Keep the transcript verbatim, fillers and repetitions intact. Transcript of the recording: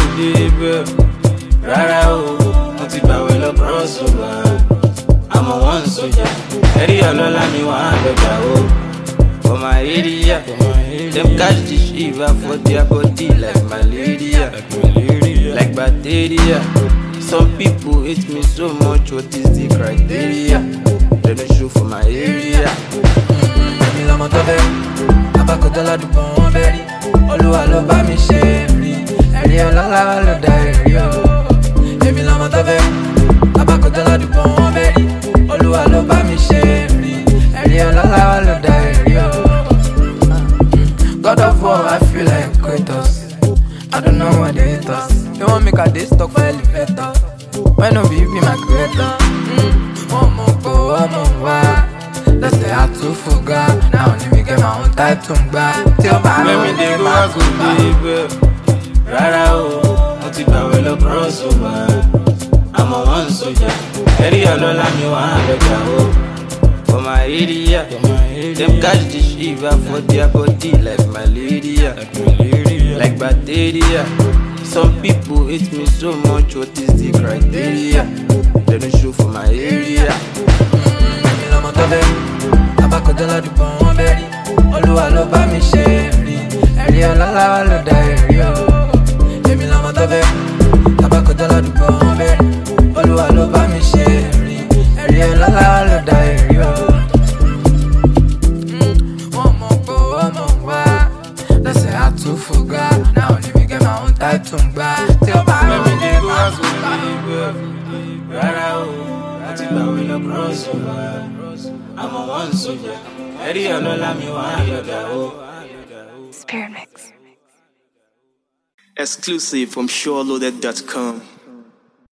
débẹ̀ rárá o mo ti gbàwé lọ cross over àmọ́ wọ́n ń sọjà ẹ̀rí ọlọ́lá mi wọ́n á lọ́jà o. For my area, them catch the shiver for their body like malaria, like bacteria. Some people hate me so much, what is the criteria? They don't show for my area. Èmi lọmọ tó fẹ́, abakọjọ́ ládùúgbò wọn bẹ́ rí. Olúwa ló bá mi ṣe rí, ẹ̀rí ọlọ́lá ló dá ẹ̀rí o. Èmi lọmọ tó fẹ́, abakọjọ́ ládùúgbò wọn bẹ́ rí. Olúwa ló bá mi ṣe rí, ẹ̀rí ọlọ́lá ló dá ẹ̀rí o. God of war, I feel like Kratos. I don't know what they hate us. They want make a day stuck for elevator. Why no be you be my creator? One more go, one more why? Let's say I too forgot. Now only me get my own type to buy. Till my Let me dey go I go débẹ̀ rárá o mo ti gbàwé lọ cross over àmọ́ wọ́n ń sọjà ẹ̀rí ọlọ́lá mi wọ́n á lọ́jà o. For my area, them catch the shiver for their body like malaria, like bacteria. Some people hate me so much, what is the criteria? They don't show for my area. Èmi lọmọ tó fẹ́, abakọjọ́ ládùúgbò wọn bẹ́ rí. Olúwa ló bá mi ṣe rí, ẹ̀rí ọlọ́lá ló dá ẹ̀rí o. Èmi lọmọ tó fẹ́, abakọjọ́ ládùúgbò wọn bẹ́ rí. Olúwa ló bá mi ṣe rí, ẹ̀rí ọlọ́lá ló dá ẹ̀rí o. Wọ́n mọ̀ pé wọ́n mọ̀ wá, lọ́sẹ̀ I too forgot. Now only me get my own type to buy. Till my Let me dey go I go débẹ̀ rárá o mo ti gbàwé lọ cross over àmọ́ wọ́n ń sọjà ẹ̀rí ọlọ́lá mi wọ́n á lọ́jà o. Spirit Mix. Exclusive from SureLoaded dot com.